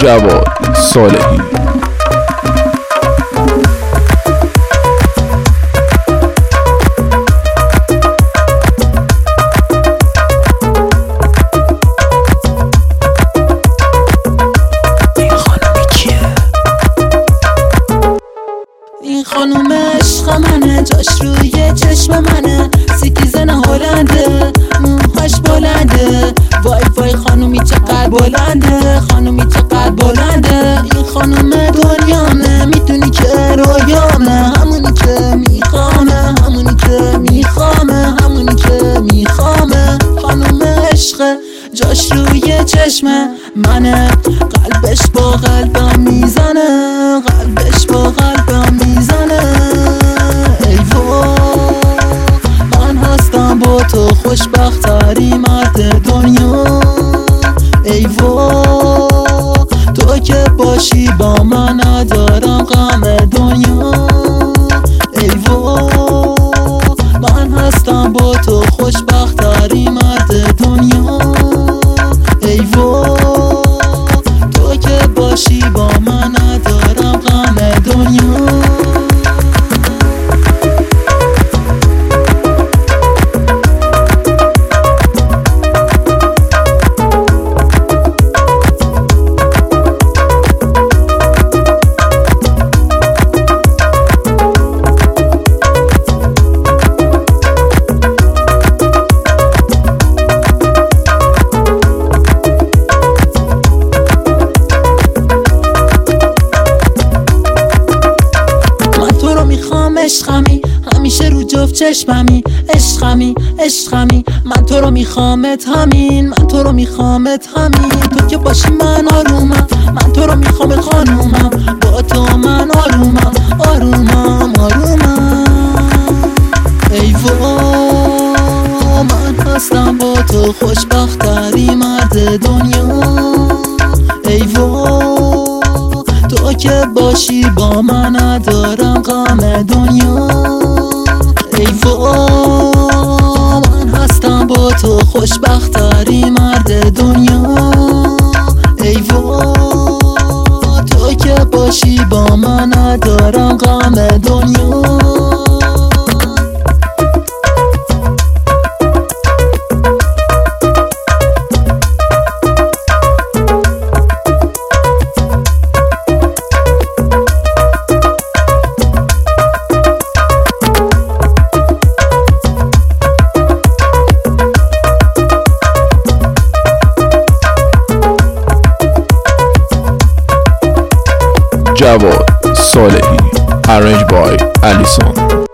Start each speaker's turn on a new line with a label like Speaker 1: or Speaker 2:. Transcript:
Speaker 1: جواد صالحی.
Speaker 2: این خانوم عشق منه، جاش روی چشم منه، سیتیزن هلنده، موهاش بلنده. وای وای خانومی چقدر بلنده، خانومی چقدر بلنده. این خانوم دنیامه، میدونی که رویامه، همونی که میخوامه، همونی که میخوامه، همونی که میخوامه. خانوم عشق جاش روی چشم منه، قلبش با قلبم میزنه، قلبش با قلبم میزنه. ای وای من هستم با تو خوشبخت‌ترین مرد دنیا. ای وای تو که باشی با من ندارم غم دنیا. ای وای من هستم با تو خوشبخت‌ترین مرد دنیا. ای وای تو که باشی با من ندارم غم دنیا. عشقمی همیشه رو جفت چشممی، عشقمی عشقمی من تو رو میخوامت همین، من تو رو میخوامت همین. تو که باشی من آرومم، من تو رو میخوامت خانومم، با تو من آرومم آرومم آرومم. ای وای من هستم با تو خوشبخت‌ترین مرد دنیا. ای وای تو که باشی با من ندارم غم دنیا. ای وای من هستم با تو خوشبخت‌ترین مرد دنیا. ای وای تو که باشی با من ندارم غم دنیا.
Speaker 1: جواد صالحی. Arranged by Allison.